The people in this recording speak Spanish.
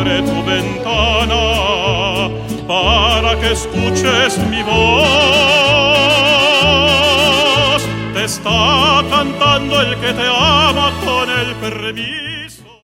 abre tu ventana para que escuches mi voz. Te está cantando el que te ama con el permiso